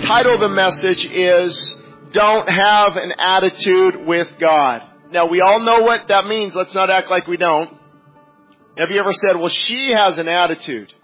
title of the message is Don't Have an Attitude with God. Now, we all know what that means. Let's not act like we don't. Have you ever said, well, she has an attitude?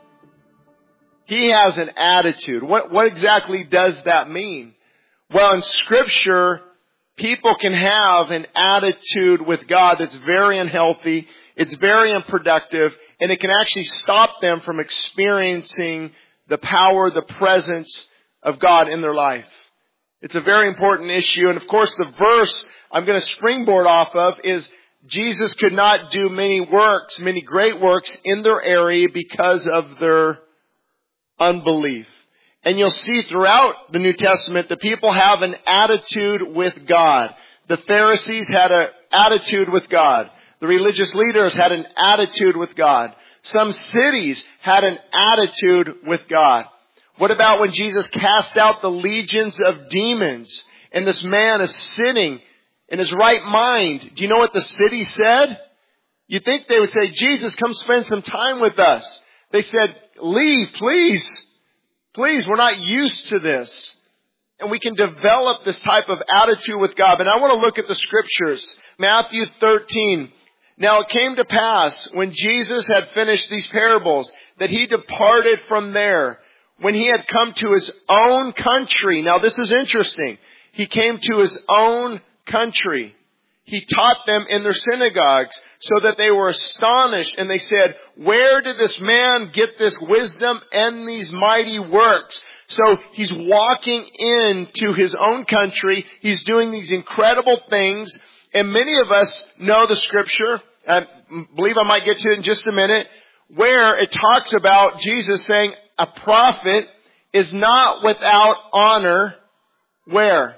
He has an attitude. What exactly does that mean? Well, in Scripture, people can have an attitude with God that's very unhealthy, it's very unproductive, and it can actually stop them from experiencing the power, the presence of God in their life. It's a very important issue. And of course, the verse I'm going to springboard off of is Jesus could not do many great works in their area because of their unbelief. And you'll see throughout the New Testament that people have an attitude with God. The Pharisees had an attitude with God. The religious leaders had an attitude with God. Some cities had an attitude with God. What about when Jesus cast out the legions of demons and this man is sitting in his right mind? Do you know what the city said? You'd think they would say, Jesus, come spend some time with us. They said, leave, please. Please, we're not used to this. And we can develop this type of attitude with God. But I want to look at the Scriptures. Matthew 13. Now it came to pass, when Jesus had finished these parables, that he departed from there. When he had come to his own country. Now this is interesting. He came to his own country. He taught them in their synagogues so that they were astonished. And they said, where did this man get this wisdom and these mighty works? So he's walking into his own country. He's doing these incredible things. And many of us know the Scripture. I believe I might get to it in just a minute. Where it talks about Jesus saying a prophet is not without honor. Where?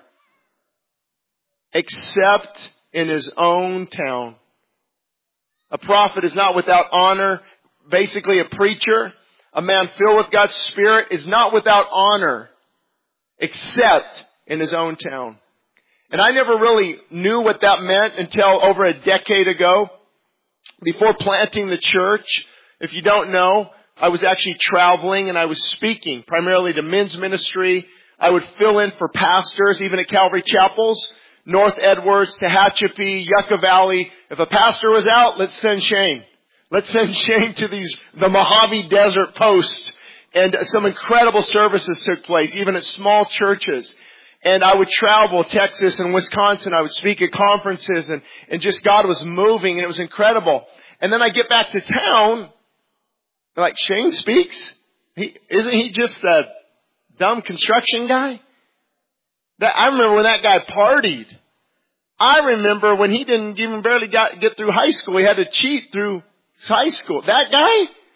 Except in his own town. A prophet is not without honor. Basically, a preacher, a man filled with God's Spirit, is not without honor except in his own town. And I never really knew what that meant until over a decade ago. Before planting the church, if you don't know, I was actually traveling and I was speaking primarily to men's ministry. I would fill in for pastors, even at Calvary Chapels. North Edwards, Tehachapi, Yucca Valley. If a pastor was out, let's send Shane. Let's send Shane to the Mojave Desert Post. And some incredible services took place, even at small churches. And I would travel Texas and Wisconsin. I would speak at conferences and just God was moving and it was incredible. And then I get back to town, like, Shane speaks? Isn't he just a dumb construction guy? I remember when that guy partied. I remember when he didn't even barely get through high school. He had to cheat through high school. That guy?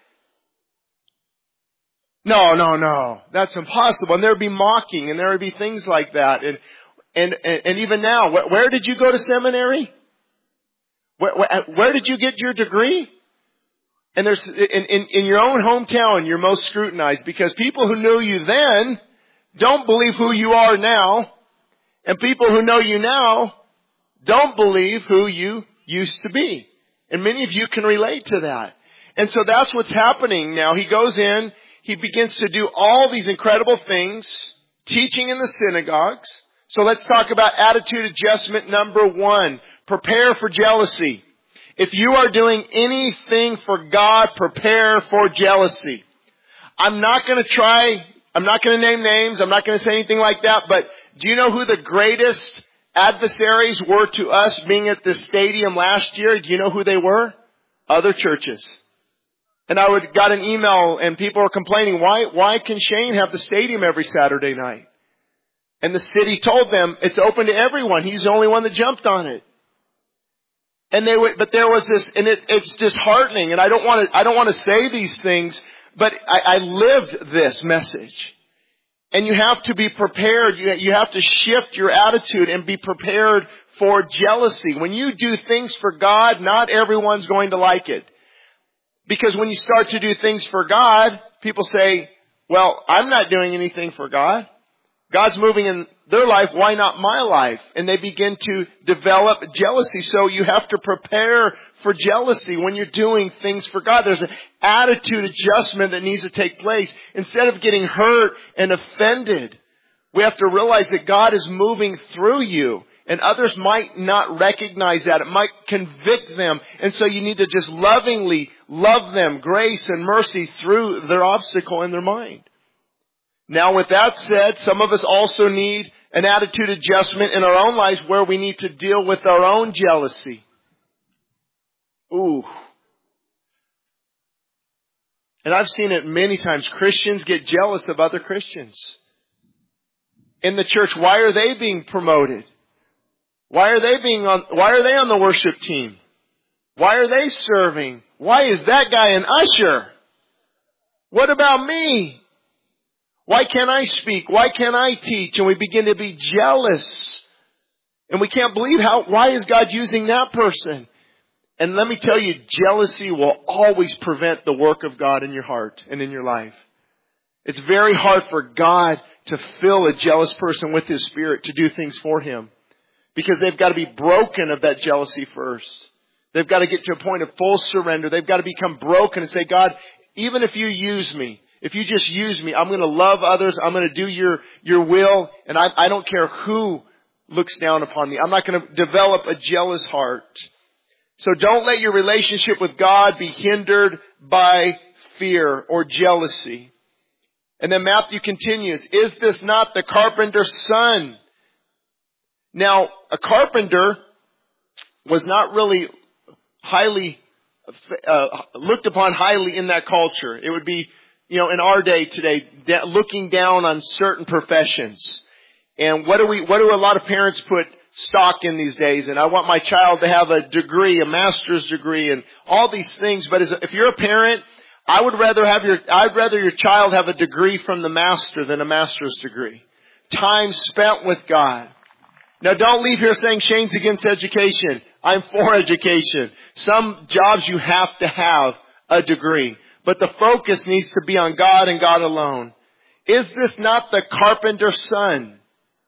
No. That's impossible. And there would be mocking and there would be things like that. And even now, where did you go to seminary? Where did you get your degree? And there's, in your own hometown, you're most scrutinized because people who knew you then don't believe who you are now. And people who know you now don't believe who you used to be. And many of you can relate to that. And so that's what's happening now. He goes in, he begins to do all these incredible things, teaching in the synagogues. So let's talk about attitude adjustment number 1. Prepare for jealousy. If you are doing anything for God, prepare for jealousy. I'm not going to name names. I'm not going to say anything like that. But do you know who the greatest adversaries were to us being at this stadium last year? Do you know who they were? Other churches. And I got an email and people were complaining, why can Shane have the stadium every Saturday night? And the city told them it's open to everyone. He's the only one that jumped on it. And but there was this, and it's disheartening. And I don't want to say these things, but I lived this message. And you have to be prepared. You have to shift your attitude and be prepared for jealousy. When you do things for God, not everyone's going to like it. Because when you start to do things for God, people say, well, I'm not doing anything for God. God's moving in their life. Why not my life? And they begin to develop jealousy. So you have to prepare for jealousy when you're doing things for God. There's an attitude adjustment that needs to take place. Instead of getting hurt and offended We have to realize that God is moving through you. And others might not recognize that. It might convict them. And so you need to just lovingly love them, grace and mercy through their obstacle in their mind. Now with that said, some of us also need an attitude adjustment in our own lives where we need to deal with our own jealousy. Ooh. And I've seen it many times. Christians get jealous of other Christians. In the church, why are they being promoted? Why are they on the worship team? Why are they serving? Why is that guy an usher? What about me? Why can't I speak? Why can't I teach? And we begin to be jealous. And we can't believe why is God using that person? And let me tell you, jealousy will always prevent the work of God in your heart and in your life. It's very hard for God to fill a jealous person with His Spirit to do things for him. Because they've got to be broken of that jealousy first. They've got to get to a point of full surrender. They've got to become broken and say, God, even if you use me, if you just use me, I'm going to love others. I'm going to do your will. And I don't care who looks down upon me. I'm not going to develop a jealous heart. So don't let your relationship with God be hindered by fear or jealousy. And then Matthew continues, is this not the carpenter's son? Now, a carpenter was not really highly looked upon highly in that culture. It would be, in our day today, looking down on certain professions. And what do a lot of parents put stock in these days? And I want my child to have a degree, a master's degree, and all these things. But if you're a parent, I'd rather your child have a degree from the master than a master's degree. Time spent with God. Now don't leave here saying Shane's against education. I'm for education. Some jobs you have to have a degree. But the focus needs to be on God and God alone. Is this not the carpenter's son?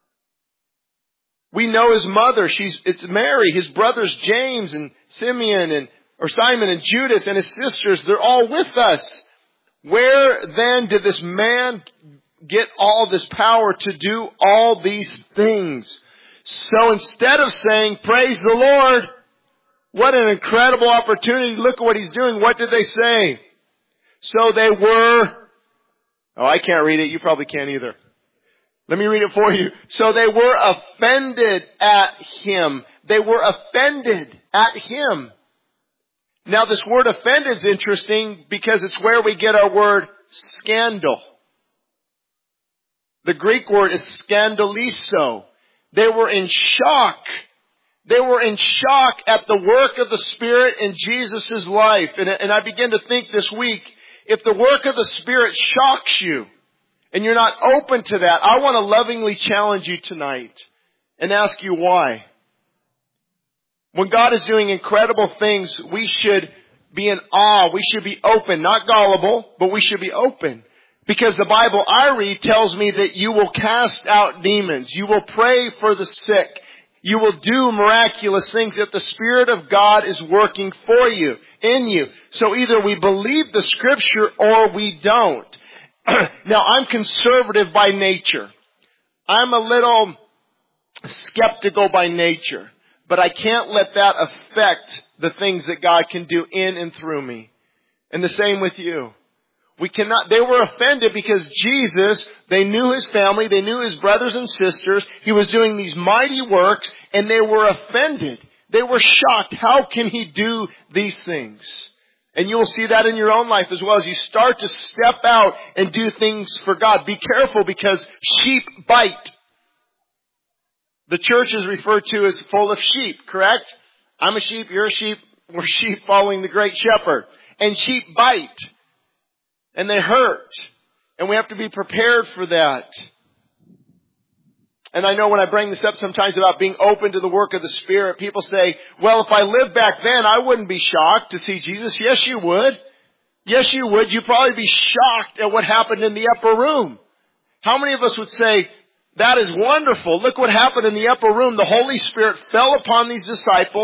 We know his mother. It's Mary. His brothers James and Simon and Judas and his sisters. They're all with us. Where then did this man get all this power to do all these things? So instead of saying, praise the Lord, what an incredible opportunity, look at what he's doing, what did they say? So they were, I can't read it, you probably can't either. Let me read it for you. So they were offended at him. They were offended at him. Now this word offended is interesting because it's where we get our word scandal. The Greek word is scandalizo. They were in shock. They were in shock at the work of the Spirit in Jesus' life. And I begin to think this week, if the work of the Spirit shocks you and you're not open to that, I want to lovingly challenge you tonight and ask you why. When God is doing incredible things, we should be in awe. We should be open, not gullible, but we should be open. Because the Bible I read tells me that you will cast out demons. You will pray for the sick. You will do miraculous things that the Spirit of God is working for you, in you. So either we believe the Scripture or we don't. Now, I'm conservative by nature. I'm a little skeptical by nature. But I can't let that affect the things that God can do in and through me. And the same with you. They were offended because Jesus, they knew his family, they knew his brothers and sisters. He was doing these mighty works and they were offended. They were shocked. How can he do these things? And you will see that in your own life as well as you start to step out and do things for God. Be careful because sheep bite. The church is referred to as full of sheep, correct? I'm a sheep, you're a sheep, we're sheep following the great shepherd. And sheep bite. And they hurt. And we have to be prepared for that. And I know when I bring this up sometimes about being open to the work of the Spirit, people say, well, if I lived back then, I wouldn't be shocked to see Jesus. Yes, you would. Yes, you would. You'd probably be shocked at what happened in the upper room. How many of us would say, that is wonderful. Look what happened in the upper room. The Holy Spirit fell upon these disciples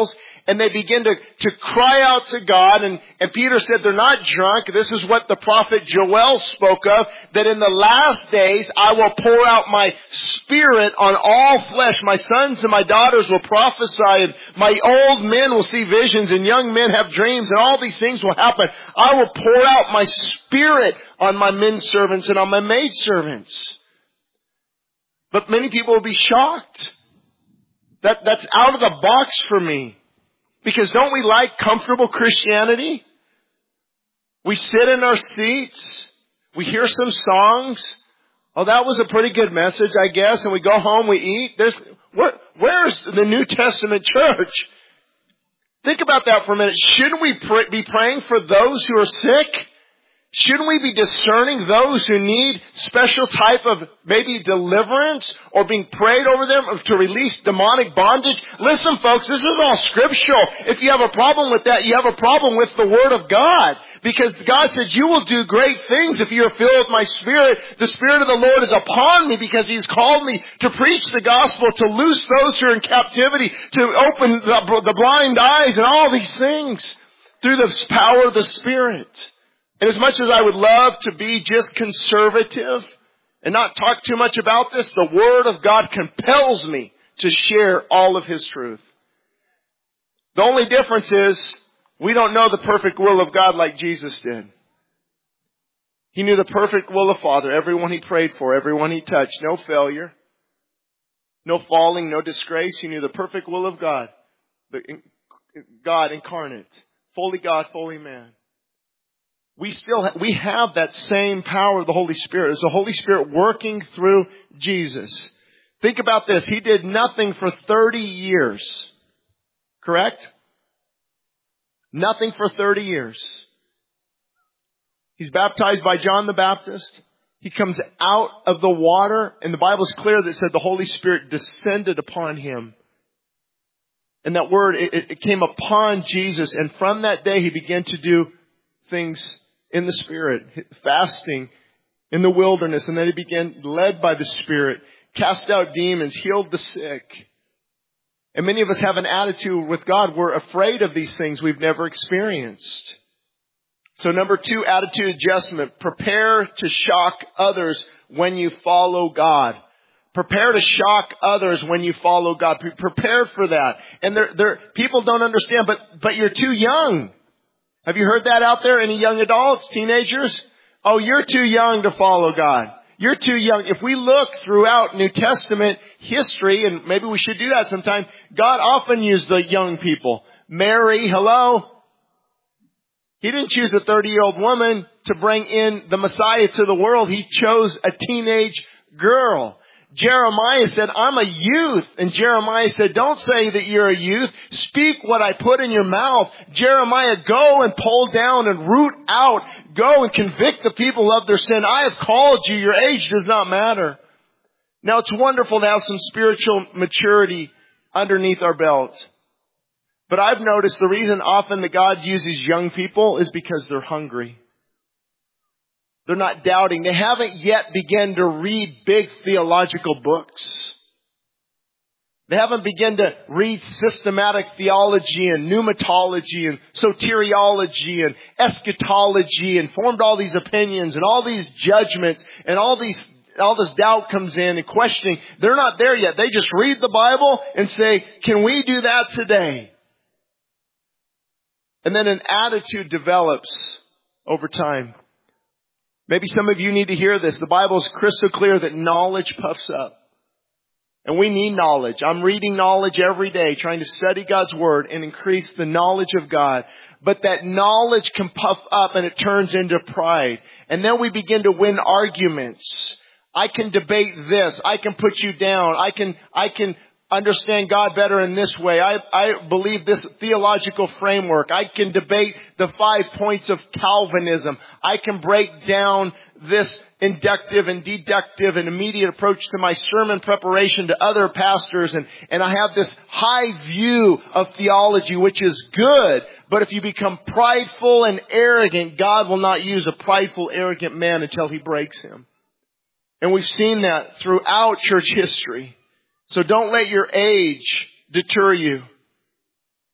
and they begin to cry out to God. And Peter said they're not drunk. This is what the prophet Joel spoke of, that in the last days I will pour out my Spirit on all flesh. My sons and my daughters will prophesy, and my old men will see visions, and young men have dreams, and all these things will happen. I will pour out my Spirit on my men servants and on my maid servants. But many people will be shocked. That's out of the box for me. Because don't we like comfortable Christianity? We sit in our seats. We hear some songs. Oh, that was a pretty good message, I guess. And we go home, we eat. Where's the New Testament church? Think about that for a minute. Shouldn't we be praying for those who are sick? Shouldn't we be discerning those who need special type of maybe deliverance or being prayed over them to release demonic bondage? Listen, folks, this is all scriptural. If you have a problem with that, you have a problem with the Word of God. Because God said, you will do great things if you are filled with my Spirit. The Spirit of the Lord is upon me because He's called me to preach the gospel, to loose those who are in captivity, to open the blind eyes and all these things through the power of the Spirit. And as much as I would love to be just conservative and not talk too much about this, the Word of God compels me to share all of His truth. The only difference is we don't know the perfect will of God like Jesus did. He knew the perfect will of Father, everyone He prayed for, everyone He touched, no failure, no falling, no disgrace. He knew the perfect will of God, God incarnate, fully God, fully man. We have that same power of the Holy Spirit. It's the Holy Spirit working through Jesus. Think about this. He did nothing for 30 years. Correct? Nothing for 30 years. He's baptized by John the Baptist. He comes out of the water, and the Bible is clear that it said the Holy Spirit descended upon Him. And that word, it came upon Jesus, and from that day He began to do things in the Spirit, fasting in the wilderness, and then He began, led by the Spirit, cast out demons, healed the sick. And many of us have an attitude with God. We're afraid of these things we've never experienced. So number 2, attitude adjustment. Prepare to shock others when you follow God. Prepare to shock others when you follow God. Be prepared for that. And people don't understand, but you're too young. Have you heard that out there? Any young adults, teenagers? Oh, you're too young to follow God. You're too young. If we look throughout New Testament history, and maybe we should do that sometime, God often used the young people. Mary, hello? He didn't choose a 30-year-old woman to bring in the Messiah to the world. He chose a teenage girl. Jeremiah said, I'm a youth. And Jeremiah said, don't say that you're a youth. Speak what I put in your mouth. Jeremiah, go and pull down and root out. Go and convict the people of their sin. I have called you. Your age does not matter. Now, it's wonderful to have some spiritual maturity underneath our belt. But I've noticed the reason often that God uses young people is because they're hungry. They're not doubting. They haven't yet begun to read big theological books. They haven't begun to read systematic theology and pneumatology and soteriology and eschatology and formed all these opinions and all these judgments and all this doubt comes in and questioning. They're not there yet. They just read the Bible and say, can we do that today? And then an attitude develops over time. Maybe some of you need to hear this. The Bible is crystal clear that knowledge puffs up. And we need knowledge. I'm reading knowledge every day, trying to study God's Word and increase the knowledge of God. But that knowledge can puff up and it turns into pride. And then we begin to win arguments. I can debate this. I can put you down. I can understand God better in this way. I believe this theological framework. I can debate the 5 points of Calvinism. I can break down this inductive and deductive and immediate approach to my sermon preparation to other pastors. And I have this high view of theology, which is good. But if you become prideful and arrogant, God will not use a prideful, arrogant man until He breaks him. And we've seen that throughout church history. So don't let your age deter you.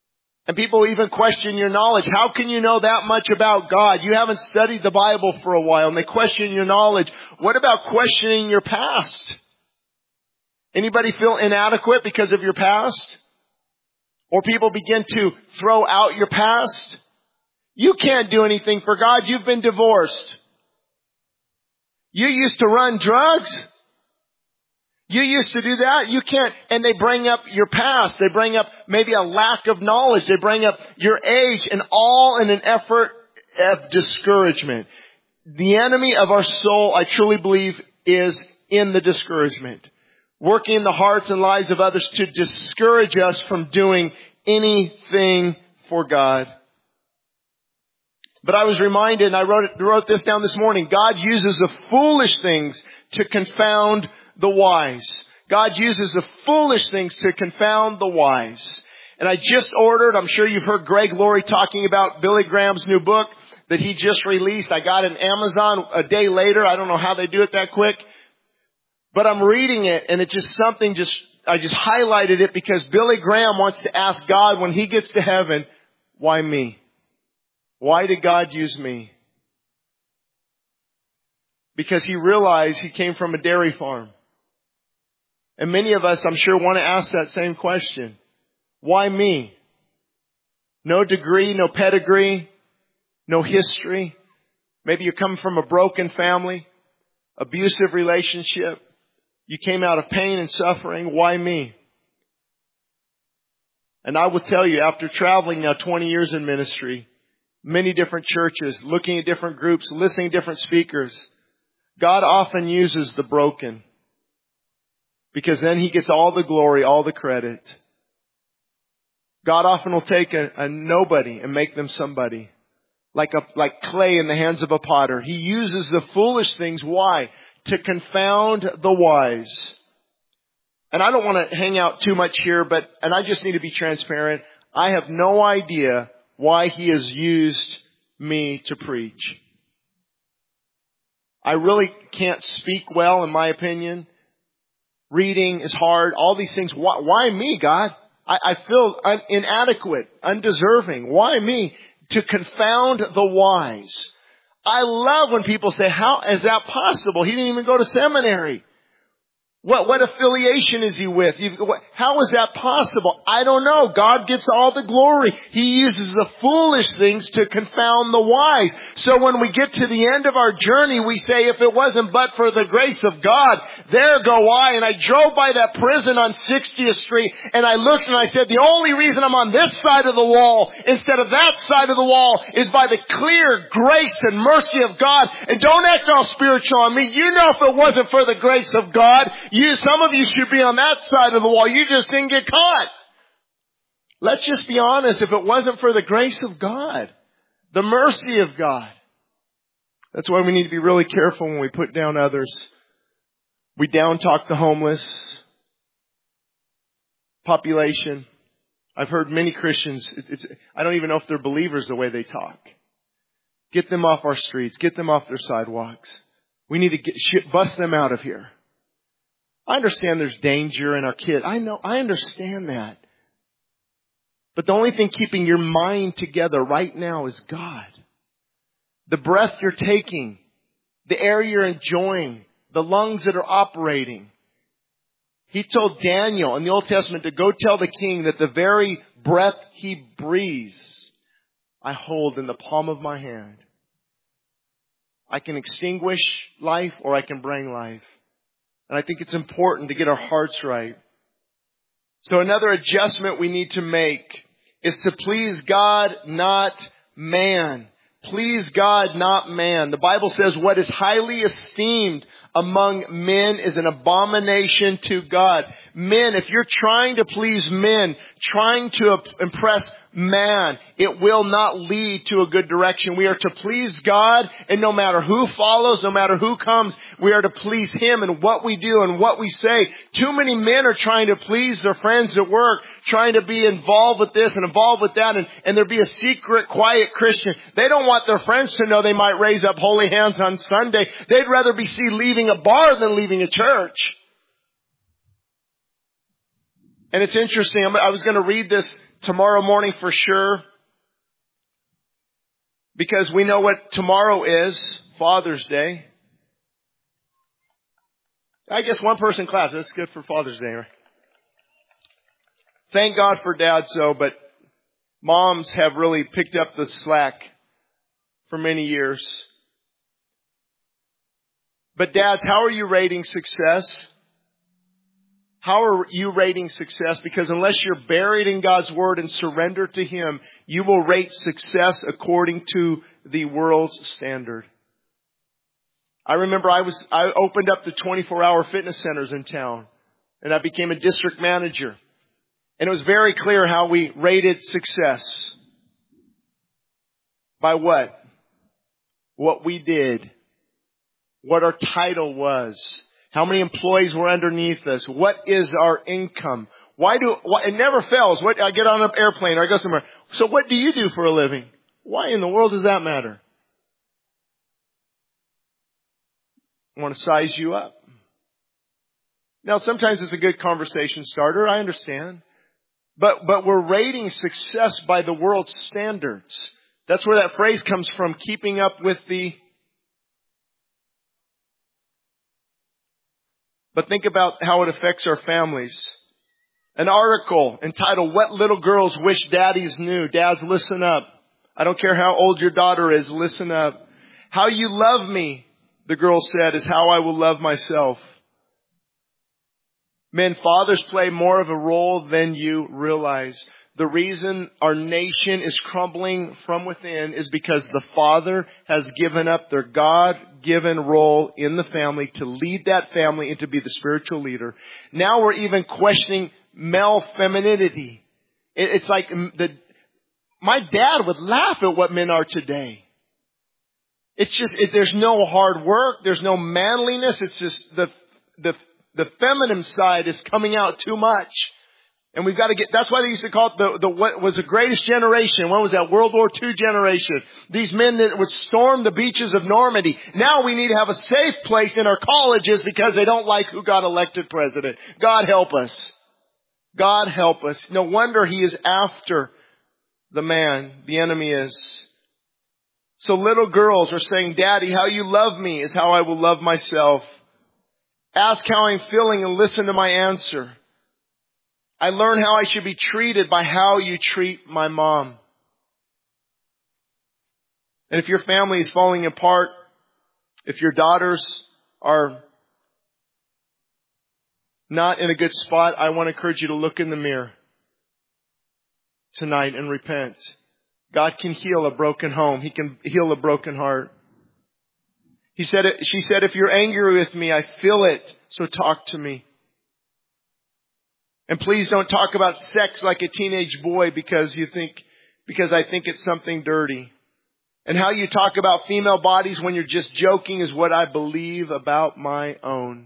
And people even question your knowledge. How can you know that much about God? You haven't studied the Bible for a while, and they question your knowledge. What about questioning your past? Anybody feel inadequate because of your past? Or people begin to throw out your past? You can't do anything for God. You've been divorced. You used to run drugs. You used to do that. You can't. And they bring up your past. They bring up maybe a lack of knowledge. They bring up your age, and all in an effort of discouragement. The enemy of our soul, I truly believe, is in the discouragement. Working in the hearts and lives of others to discourage us from doing anything for God. But I was reminded, and I wrote this down this morning, God uses the foolish things to confound the wise. God uses the foolish things to confound the wise. And I just ordered, I'm sure you've heard Greg Laurie talking about Billy Graham's new book that he just released. I got it on Amazon a day later. I don't know how they do it that quick. But I'm reading it, and it just something I just highlighted it because Billy Graham wants to ask God when he gets to heaven, why me? Why did God use me? Because he realized he came from a dairy farm. And many of us, I'm sure, want to ask that same question. Why me? No degree, no pedigree, no history. Maybe you come from a broken family, abusive relationship. You came out of pain and suffering. Why me? And I will tell you, after traveling now 20 years in ministry, many different churches, looking at different groups, listening to different speakers, God often uses the broken. Because then he gets all the glory, all the credit. God often will take a nobody and make them somebody. Like clay in the hands of a potter. He uses the foolish things. Why? To confound the wise. And I don't want to hang out too much here, and I just need to be transparent. I have no idea why he has used me to preach. I really can't speak well, in my opinion. Reading is hard. All these things. Why me, God? I feel inadequate, undeserving. Why me? To confound the wise. I love when people say, how is that possible? He didn't even go to seminary. What affiliation is he with? How is that possible? I don't know. God gets all the glory. He uses the foolish things to confound the wise. So when we get to the end of our journey, we say, if it wasn't but for the grace of God, there go I. And I drove by that prison on 60th Street, and I looked and I said, the only reason I'm on this side of the wall instead of that side of the wall is by the clear grace and mercy of God. And don't act all spiritual on me. You know, if it wasn't for the grace of God, some of you should be on that side of the wall. You just didn't get caught. Let's just be honest. If it wasn't for the grace of God, the mercy of God, that's why we need to be really careful when we put down others. We down talk the homeless population. I've heard many Christians, I don't even know if they're believers the way they talk. Get them off our streets. Get them off their sidewalks. We need to bust them out of here. I understand there's danger in our kids. I understand that. But the only thing keeping your mind together right now is God. The breath you're taking, the air you're enjoying, the lungs that are operating. He told Daniel in the Old Testament to go tell the king that the very breath he breathes, I hold in the palm of my hand. I can extinguish life or I can bring life. And I think it's important to get our hearts right. So another adjustment we need to make is to please God, not man. Please God, not man. The Bible says what is highly esteemed among men is an abomination to God. Men, if you're trying to please men, trying to impress man, it will not lead to a good direction. We are to please God, and no matter who follows, no matter who comes, we are to please Him in what we do and what we say. Too many men are trying to please their friends at work, trying to be involved with this and involved with that, and there be a secret, quiet Christian. They don't want their friends to know they might raise up holy hands on Sunday. They'd rather be seen leaving a bar than leaving a church. And it's interesting. I was going to read this tomorrow morning for sure. Because we know what tomorrow is, Father's Day. I guess one person claps. That's good for Father's Day, right? Thank God for dads, though, but moms have really picked up the slack for many years. But dads, how are you rating success? How are you rating success? Because unless you're buried in God's Word and surrender to Him, you will rate success according to the world's standard. I remember I opened up the 24-hour fitness centers in town, and I became a district manager. And it was very clear how we rated success. By what? What we did. What our title was. How many employees were underneath us? What is our income? It never fails. I get on an airplane or I go somewhere. So what do you do for a living? Why in the world does that matter? I want to size you up. Now, sometimes it's a good conversation starter. I understand. But we're rating success by the world's standards. That's where that phrase comes from, keeping up with the... But think about how it affects our families. An article entitled, "What Little Girls Wish Daddies Knew." Dads, listen up. I don't care how old your daughter is, listen up. "How you love me," the girl said, "is how I will love myself." Men, fathers play more of a role than you realize. The reason our nation is crumbling from within is because the father has given up their God-given role in the family to lead that family and to be the spiritual leader. Now we're even questioning male femininity. It's like my dad would laugh at what men are today. It's just, there's no hard work. There's no manliness. It's just the feminine side is coming out too much. And we've got to that's why they used to call it what was the greatest generation. When was that? World War II generation. These men that would storm the beaches of Normandy. Now we need to have a safe place in our colleges because they don't like who got elected president. God help us. God help us. No wonder he is after the man. The enemy is. So little girls are saying, "Daddy, how you love me is how I will love myself. Ask how I'm feeling and listen to my answer. I learn how I should be treated by how you treat my mom." And if your family is falling apart, if your daughters are not in a good spot, I want to encourage you to look in the mirror tonight and repent. God can heal a broken home. He can heal a broken heart. She said, "If you're angry with me, I feel it, so talk to me. And please don't talk about sex like a teenage boy because I think it's something dirty. And how you talk about female bodies when you're just joking is what I believe about my own."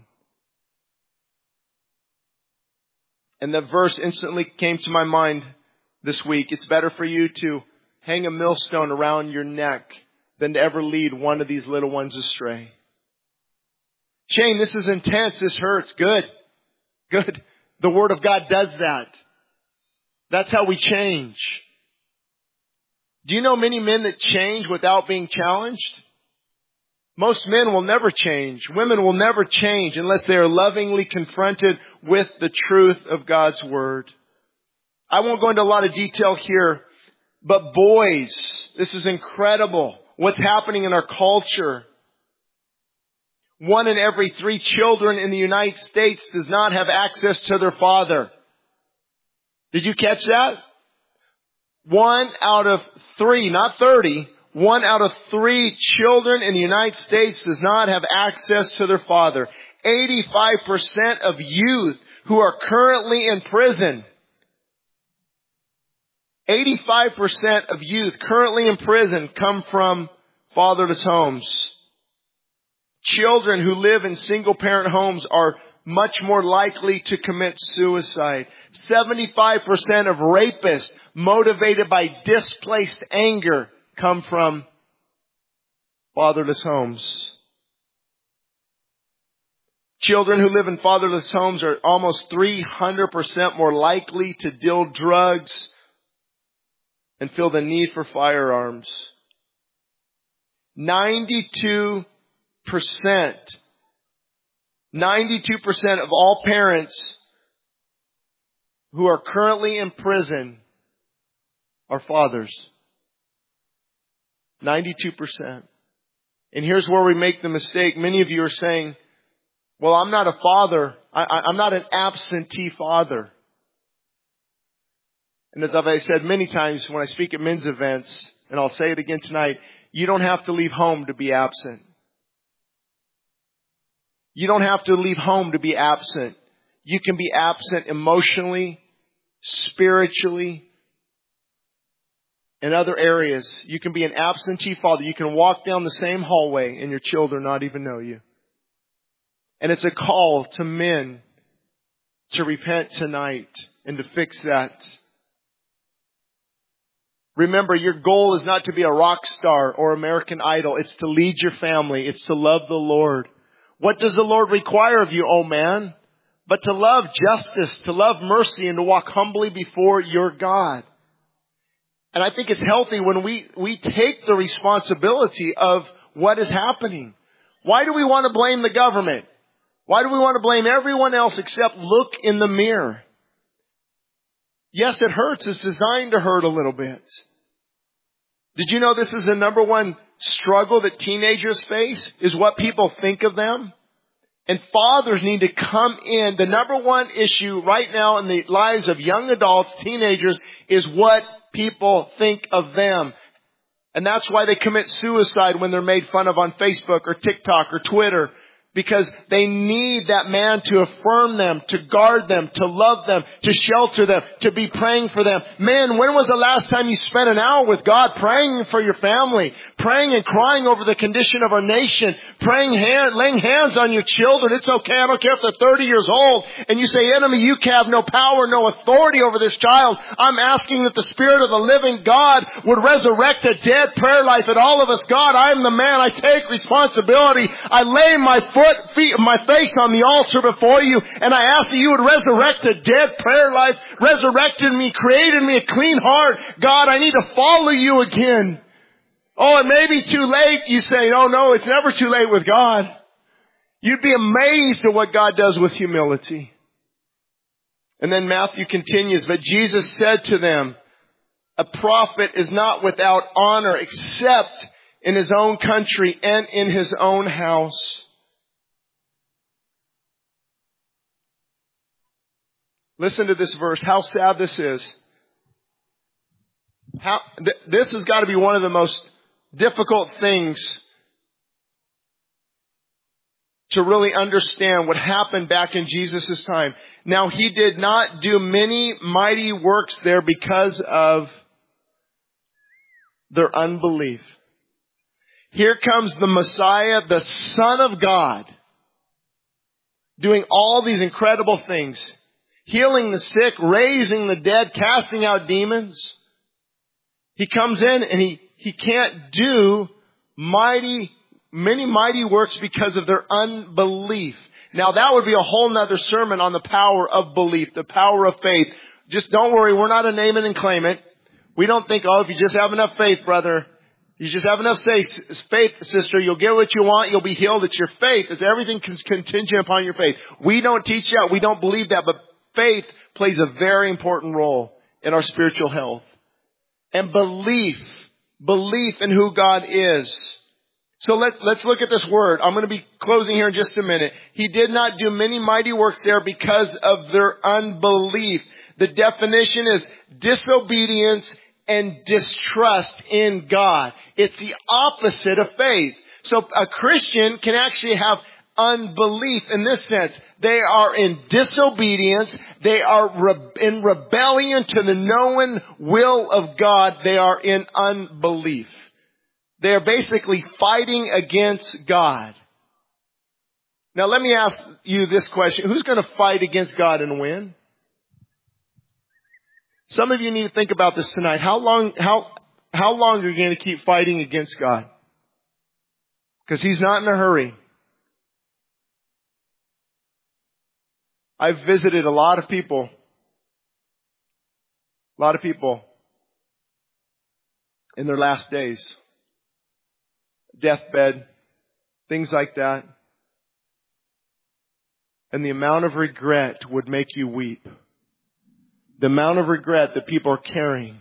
And the verse instantly came to my mind this week. It's better for you to hang a millstone around your neck than to ever lead one of these little ones astray. Shane, this is intense. This hurts. Good. The Word of God does that. That's how we change. Do you know many men that change without being challenged? Most men will never change. Women will never change unless they are lovingly confronted with the truth of God's Word. I won't go into a lot of detail here, but boys, this is incredible. What's happening in our culture. 1 in every 3 children in the United States does not have access to their father. Did you catch that? 1 out of 3, not 30. 1 out of 3 children in the United States does not have access to their father. 85% of youth who are currently in prison. 85% of youth currently in prison come from fatherless homes. Children who live in single-parent homes are much more likely to commit suicide. 75% of rapists motivated by displaced anger come from fatherless homes. Children who live in fatherless homes are almost 300% more likely to deal drugs and feel the need for firearms. 92% of all parents who are currently in prison are fathers. 92%. And here's where we make the mistake. Many of you are saying, well, I'm not a father. I'm not an absentee father. And as I've said many times when I speak at men's events, and I'll say it again tonight, you don't have to leave home to be absent. You don't have to leave home to be absent. You can be absent emotionally, spiritually, in other areas. You can be an absentee father. You can walk down the same hallway and your children not even know you. And it's a call to men to repent tonight and to fix that. Remember, your goal is not to be a rock star or American Idol. It's to lead your family. It's to love the Lord. What does the Lord require of you, oh man? But to love justice, to love mercy, and to walk humbly before your God. And I think it's healthy when we take the responsibility of what is happening. Why do we want to blame the government? Why do we want to blame everyone else except look in the mirror? Yes, it hurts. It's designed to hurt a little bit. Did you know this is the number one struggle that teenagers face? Is what people think of them? And fathers need to come in. The number one issue right now in the lives of young adults, teenagers, is what people think of them. And that's why they commit suicide when they're made fun of on Facebook or TikTok or Twitter. Because they need that man to affirm them, to guard them, to love them, to shelter them, to be praying for them. Man, when was the last time you spent an hour with God praying for your family, praying and crying over the condition of our nation, laying hands on your children? It's okay. I don't care if they're 30 years old. And you say, enemy, you have no power, no authority over this child. I'm asking that the Spirit of the living God would resurrect a dead prayer life in all of us. God, I am the man. I take responsibility. I lay my face on the altar before you, and I ask that you would resurrect a dead prayer life, resurrected me, created me a clean heart. God, I need to follow you again. Oh, it may be too late. You say, oh no, it's never too late with God. You'd be amazed at what God does with humility. And then Matthew continues, but Jesus said to them, a prophet is not without honor except in his own country and in his own house. Listen to this verse, how sad this is. This has got to be one of the most difficult things to really understand what happened back in Jesus' time. Now, he did not do many mighty works there because of their unbelief. Here comes the Messiah, the Son of God, doing all these incredible things. Healing the sick, raising the dead, casting out demons. He comes in and he can't do many mighty works because of their unbelief. Now that would be a whole nother sermon on the power of belief, the power of faith. Just don't worry, we're not a name it and claim it. We don't think, oh, if you just have enough faith, brother, you just have enough faith, sister, you'll get what you want, you'll be healed. It's your faith. It's everything contingent upon your faith. We don't teach that. We don't believe that, but faith plays a very important role in our spiritual health. And belief in who God is. So let's look at this word. I'm going to be closing here in just a minute. He did not do many mighty works there because of their unbelief. The definition is disobedience and distrust in God. It's the opposite of faith. So a Christian can actually have unbelief in this sense. They are in disobedience. They are in rebellion to the known will of God. They are in unbelief. They are basically fighting against God. Now let me ask you this question. Who's going to fight against God and win? Some of you need to think about this tonight. How long are you going to keep fighting against God? Because He's not in a hurry. I've visited a lot of people in their last days. Deathbed, things like that. And the amount of regret would make you weep. The amount of regret that people are carrying.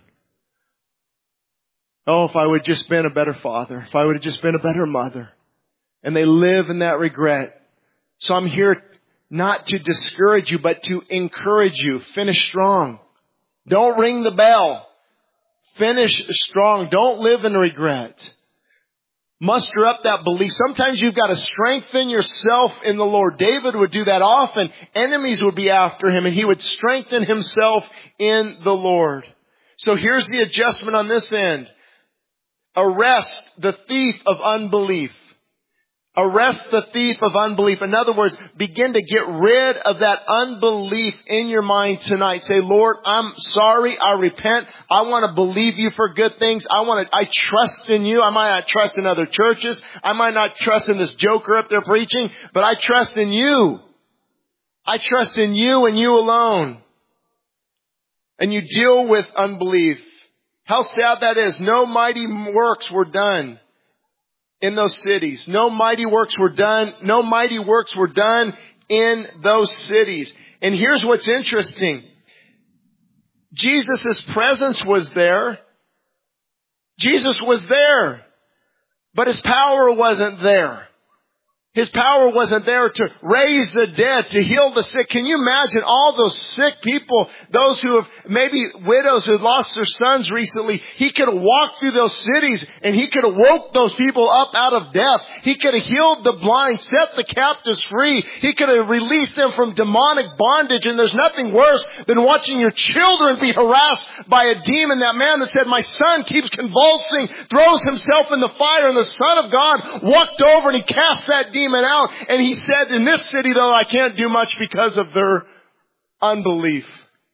Oh, if I would have just been a better father. If I would have just been a better mother. And they live in that regret. So I'm here not to discourage you, but to encourage you. Finish strong. Don't ring the bell. Finish strong. Don't live in regret. Muster up that belief. Sometimes you've got to strengthen yourself in the Lord. David would do that often. Enemies would be after him and he would strengthen himself in the Lord. So here's the adjustment on this end. Arrest the thief of unbelief. Arrest the thief of unbelief. In other words, begin to get rid of that unbelief in your mind tonight. Say, Lord, I'm sorry. I repent. I want to believe you for good things. I trust in you. I might not trust in other churches. I might not trust in this joker up there preaching, but I trust in you. I trust in you and you alone. And you deal with unbelief. How sad that is. No mighty works were done in those cities. No mighty works were done. No mighty works were done in those cities. And here's what's interesting. Jesus' presence was there. Jesus was there. But His power wasn't there. His power wasn't there to raise the dead, to heal the sick. Can you imagine all those sick people, those who have, maybe widows who lost their sons recently? He could have walked through those cities and He could have woke those people up out of death. He could have healed the blind, set the captives free. He could have released them from demonic bondage. And there's nothing worse than watching your children be harassed by a demon. That man that said, my son keeps convulsing, throws himself in the fire, and the Son of God walked over and He cast that demon out, and He said, in this city though, I can't do much because of their unbelief.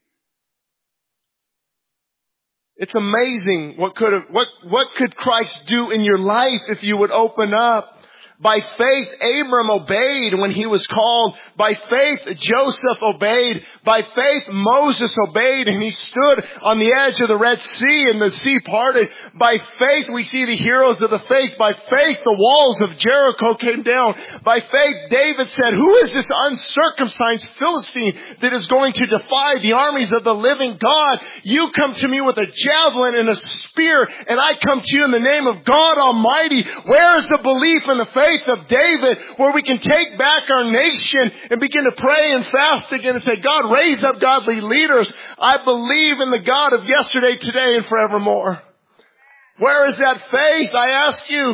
It's amazing what could Christ do in your life if you would open up. By faith, Abram obeyed when he was called. By faith, Joseph obeyed. By faith, Moses obeyed and he stood on the edge of the Red Sea and the sea parted. By faith, we see the heroes of the faith. By faith, the walls of Jericho came down. By faith, David said, who is this uncircumcised Philistine that is going to defy the armies of the living God? You come to me with a javelin and a spear, and I come to you in the name of God Almighty. Where is the belief and the faith of David, where we can take back our nation and begin to pray and fast again and say, God, raise up godly leaders. I believe in the God of yesterday, today, and forevermore. Where is that faith? I ask you.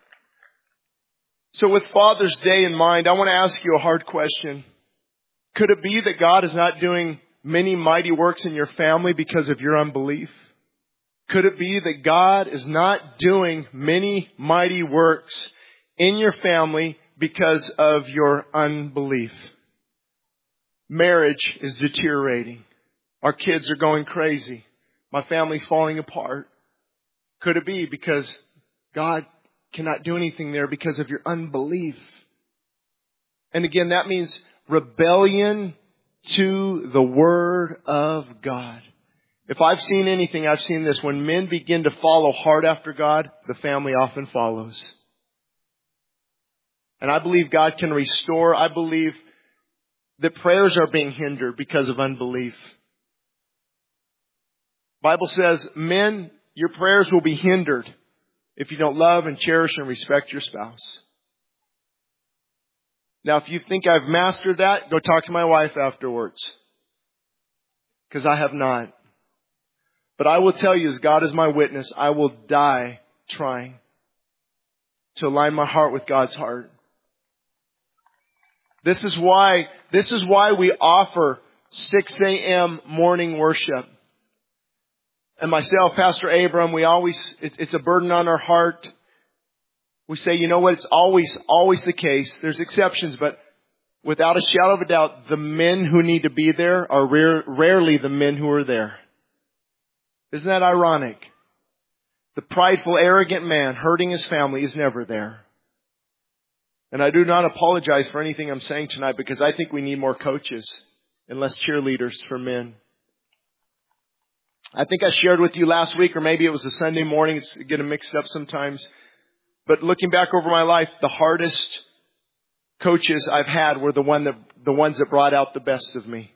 So with Father's Day in mind, I want to ask you a hard question. Could it be that God is not doing many mighty works in your family because of your unbelief? Could it be that God is not doing many mighty works in your family because of your unbelief? Marriage is deteriorating. Our kids are going crazy. My family's falling apart. Could it be because God cannot do anything there because of your unbelief? And again, that means rebellion to the Word of God. If I've seen anything, I've seen this. When men begin to follow hard after God, the family often follows. And I believe God can restore. I believe that prayers are being hindered because of unbelief. Bible says, men, your prayers will be hindered if you don't love and cherish and respect your spouse. Now, if you think I've mastered that, go talk to my wife afterwards. Because I have not. But I will tell you, as God is my witness, I will die trying to align my heart with God's heart. This is why we offer 6 a.m. morning worship. And myself, Pastor Abram, it's a burden on our heart. We say, you know what, it's always the case. There's exceptions, but without a shadow of a doubt, the men who need to be there are rarely the men who are there. Isn't that ironic? The prideful, arrogant man hurting his family is never there. And I do not apologize for anything I'm saying tonight, because I think we need more coaches and less cheerleaders for men. I think I shared with you last week, or maybe it was a Sunday morning. It's getting mixed up sometimes. But looking back over my life, the hardest coaches I've had were the ones that brought out the best of me.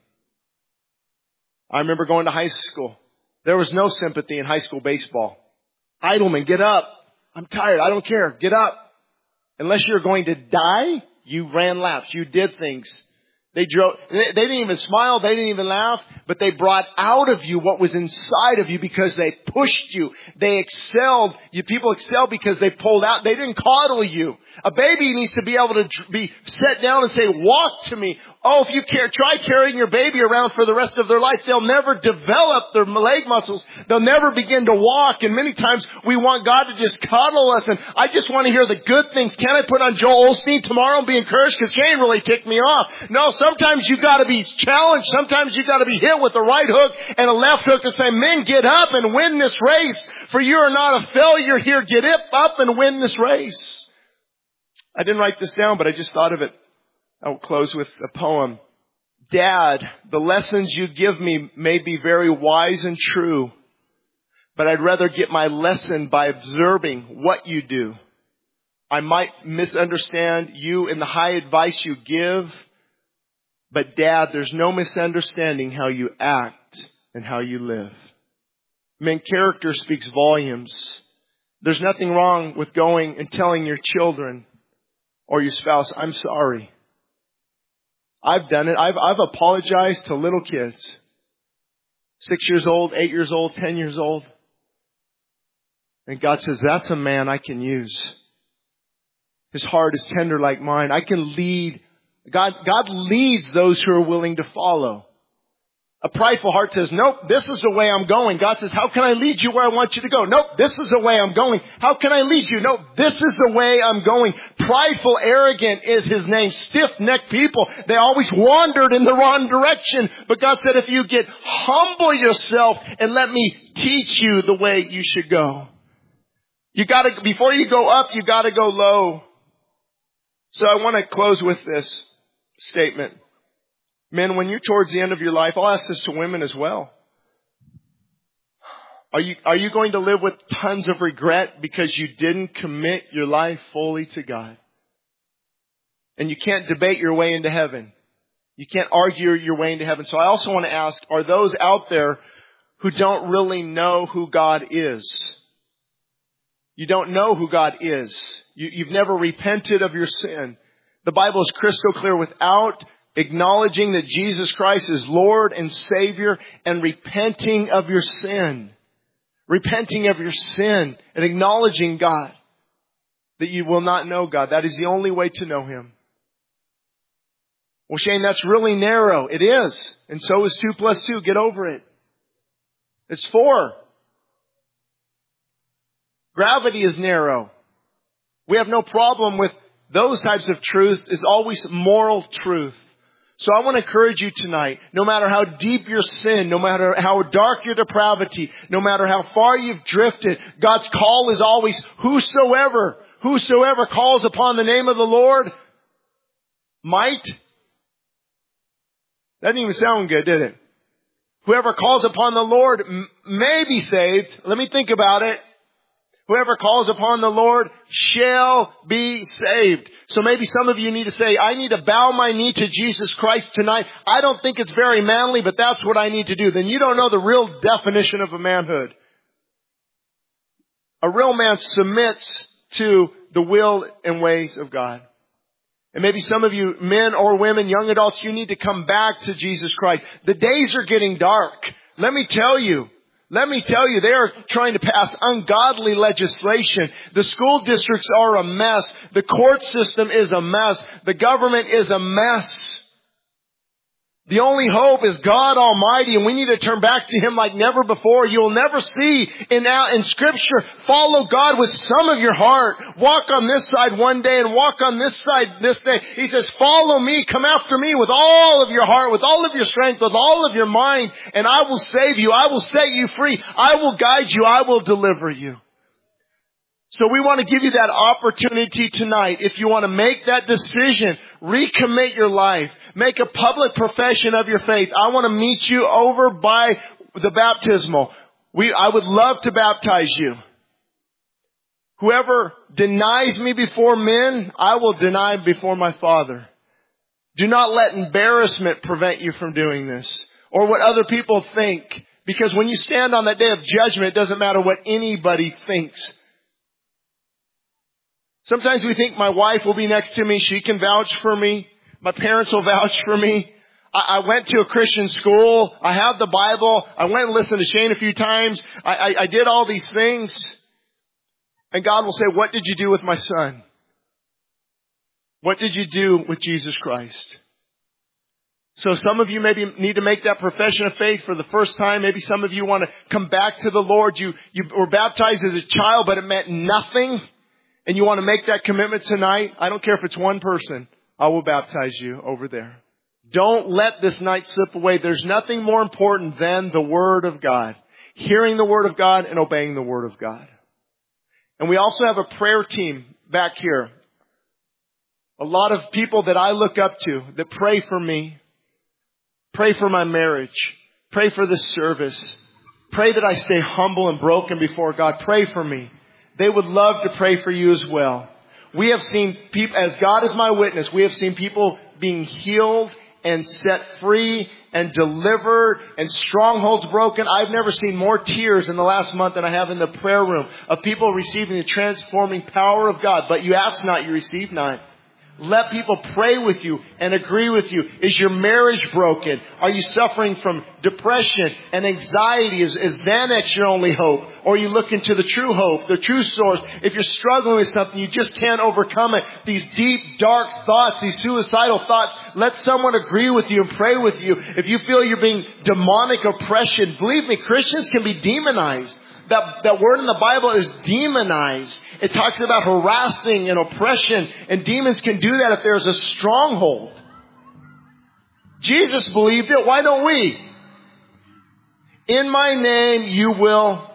I remember going to high school. There was no sympathy in high school baseball. Idleman, get up. I'm tired. I don't care. Get up. Unless you're going to die, you ran laps. You did things. They didn't even smile. They didn't even laugh. But they brought out of you what was inside of you because they pushed you. They excelled. People excel because they pulled out. They didn't coddle you. A baby needs to be able to be set down and say, walk to me. Oh, if you try carrying your baby around for the rest of their life, they'll never develop their leg muscles. They'll never begin to walk. And many times we want God to just cuddle us. And I just want to hear the good things. Can I put on Joel Osteen tomorrow and be encouraged? Because Shane really ticked me off. No, sometimes you got to be challenged. Sometimes you got to be hit with a right hook and a left hook and say, men, get up and win this race. For you are not a failure here. Get up and win this race. I didn't write this down, but I just thought of it. I'll close with a poem. Dad, the lessons you give me may be very wise and true, but I'd rather get my lesson by observing what you do. I might misunderstand you in the high advice you give, but Dad, there's no misunderstanding how you act and how you live. Man, character speaks volumes. There's nothing wrong with going and telling your children or your spouse, I'm sorry. I've done it. I've apologized to little kids. 6 years old, 8 years old, 10 years old. And God says, that's a man I can use. His heart is tender like mine. I can lead. God leads those who are willing to follow. A prideful heart says, nope, this is the way I'm going. God says, how can I lead you where I want you to go? Nope, this is the way I'm going. How can I lead you? Nope, this is the way I'm going. Prideful, arrogant is his name. Stiff-necked people, they always wandered in the wrong direction. But God said, if you humble yourself and let me teach you the way you should go. Before you go up, you gotta go low. So I want to close with this statement. Men, when you're towards the end of your life, I'll ask this to women as well. Are you going to live with tons of regret because you didn't commit your life fully to God? And you can't debate your way into heaven. You can't argue your way into heaven. So I also want to ask, are those out there who don't really know who God is? You don't know who God is. You've never repented of your sin. The Bible is crystal clear. Without acknowledging that Jesus Christ is Lord and Savior and repenting of your sin. Repenting of your sin and acknowledging God. That you will not know God. That is the only way to know Him. Well, Shane, that's really narrow. It is. And so is 2 plus 2. Get over it. It's 4. Gravity is narrow. We have no problem with those types of truth. It's always moral truth. So I want to encourage you tonight, no matter how deep your sin, no matter how dark your depravity, no matter how far you've drifted, God's call is always whosoever calls upon the name of the Lord might. That didn't even sound good, did it? Whoever calls upon the Lord may be saved. Let me think about it. Whoever calls upon the Lord shall be saved. So maybe some of you need to say, I need to bow my knee to Jesus Christ tonight. I don't think it's very manly, but that's what I need to do. Then you don't know the real definition of a manhood. A real man submits to the will and ways of God. And maybe some of you, men or women, young adults, you need to come back to Jesus Christ. The days are getting dark. Let me tell you, they are trying to pass ungodly legislation. The school districts are a mess. The court system is a mess. The government is a mess. The only hope is God Almighty, and we need to turn back to Him like never before. You will never see in Scripture, follow God with some of your heart. Walk on this side one day and walk on this side this day. He says, follow me, come after me with all of your heart, with all of your strength, with all of your mind, and I will save you. I will set you free. I will guide you. I will deliver you. So we want to give you that opportunity tonight. If you want to make that decision, recommit your life, make a public profession of your faith. I want to meet you over by the baptismal. I would love to baptize you. Whoever denies me before men, I will deny before my Father. Do not let embarrassment prevent you from doing this, or what other people think. Because when you stand on that day of judgment, it doesn't matter what anybody thinks. Sometimes we think my wife will be next to me. She can vouch for me. My parents will vouch for me. I went to a Christian school. I have the Bible. I went and listened to Shane a few times. I did all these things. And God will say, what did you do with my son? What did you do with Jesus Christ? So some of you maybe need to make that profession of faith for the first time. Maybe some of you want to come back to the Lord. You were baptized as a child, but it meant nothing. And you want to make that commitment tonight. I don't care if it's one person. I will baptize you over there. Don't let this night slip away. There's nothing more important than the Word of God. Hearing the Word of God and obeying the Word of God. And we also have a prayer team back here. A lot of people that I look up to that pray for me. Pray for my marriage. Pray for this service. Pray that I stay humble and broken before God. Pray for me. They would love to pray for you as well. We have seen people, as God is my witness, we have seen people being healed and set free and delivered and strongholds broken. I've never seen more tears in the last month than I have in the prayer room of people receiving the transforming power of God. But you ask not, you receive not. Let people pray with you and agree with you. Is your marriage broken? Are you suffering from depression and anxiety? Is Xanax your only hope? Or are you looking to the true hope, the true source? If you're struggling with something, you just can't overcome it. These deep, dark thoughts, these suicidal thoughts, let someone agree with you and pray with you. If you feel you're being demonic oppression, believe me, Christians can be demonized. That word in the Bible is demonized. It talks about harassing and oppression, and demons can do that if there's a stronghold. Jesus believed it. Why don't we? In my name you will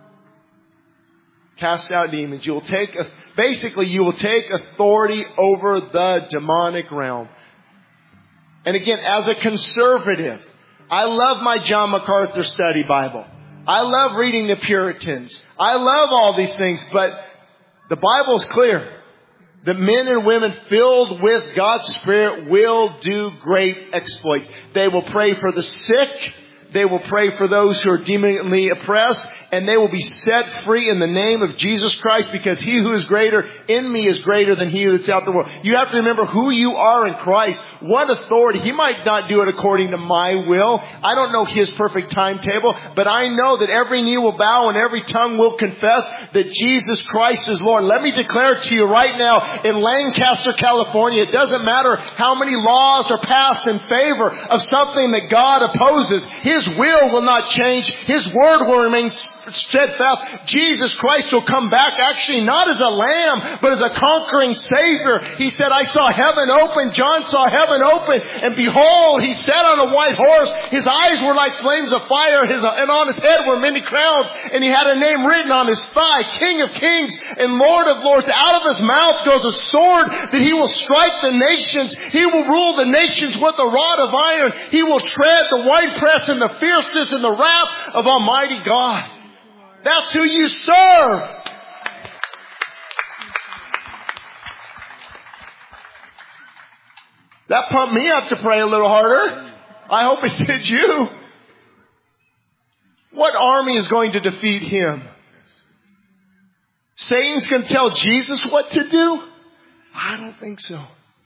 cast out demons. You will take authority over the demonic realm. And again, as a conservative, I love my John MacArthur Study Bible. I love reading the Puritans. I love all these things, but the Bible is clear that men and women filled with God's Spirit will do great exploits. They will pray for the sick. They will pray for those who are demonically oppressed, and they will be set free in the name of Jesus Christ, because he who is greater in me is greater than he that's out in the world. You have to remember who you are in Christ. What authority. He might not do it according to my will. I don't know his perfect timetable, but I know that every knee will bow and every tongue will confess that Jesus Christ is Lord. Let me declare to you right now in Lancaster, California, it doesn't matter how many laws are passed in favor of something that God opposes. His will not change. His word will remain steadfast. Jesus Christ will come back actually not as a lamb, but as a conquering Savior. He said, I saw heaven open. John saw heaven open, and behold, he sat on a white horse. His eyes were like flames of fire, and on his head were many crowns, and he had a name written on his thigh, King of Kings and Lord of Lords. Out of his mouth goes a sword that he will strike the nations. He will rule the nations with a rod of iron. He will tread the winepress and the fierceness and the wrath of Almighty God. That's who you serve. That pumped me up to pray a little harder. I hope it did you. What army is going to defeat him? Satan's going to tell Jesus what to do? I don't think so.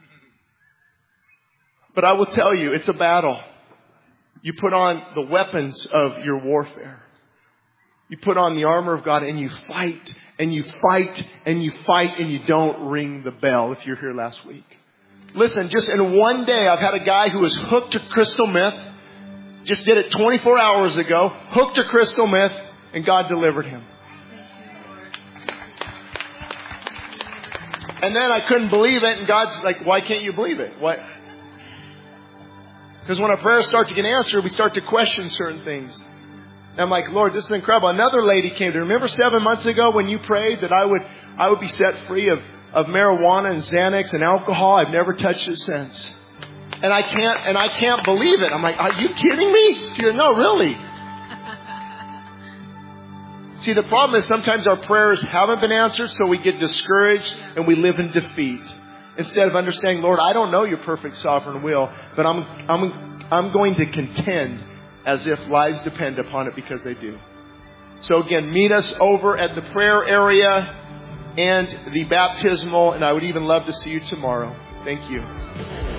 But I will tell you, it's a battle. You put on the weapons of your warfare. You put on the armor of God and you fight and you fight and you fight and you don't ring the bell if you're here last week. Listen, just in one day, I've had a guy who was hooked to crystal meth. Just did it 24 hours ago. Hooked to crystal meth, and God delivered him. And then I couldn't believe it, and God's like, why can't you believe it? What? Because when our prayers start to get answered, we start to question certain things. And I'm like, Lord, this is incredible. Another lady came to me. Remember 7 months ago when you prayed that I would be set free of marijuana and Xanax and alcohol? I've never touched it since. And I can't believe it. I'm like, are you kidding me? She goes, no, really. See, the problem is sometimes our prayers haven't been answered, so we get discouraged and we live in defeat. Instead of understanding, Lord, I don't know your perfect sovereign will, but I'm going to contend as if lives depend upon it, because they do. So again, meet us over at the prayer area and the baptismal, and I would even love to see you tomorrow. Thank you.